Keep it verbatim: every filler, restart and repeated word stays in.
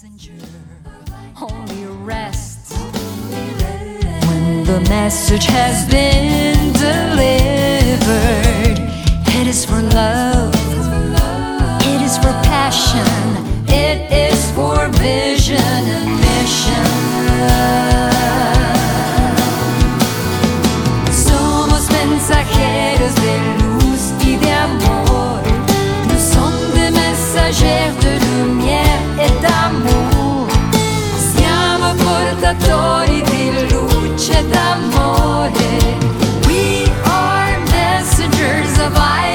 messenger only rests when the message has been delivered. It is for love, it is for passion, it is for vision and mission. Somos mensajeros de luz y de amor. Nous sommes des messagers de lumière et d'amour. Siamo portatori di luce e d'amore. We are messengers of light.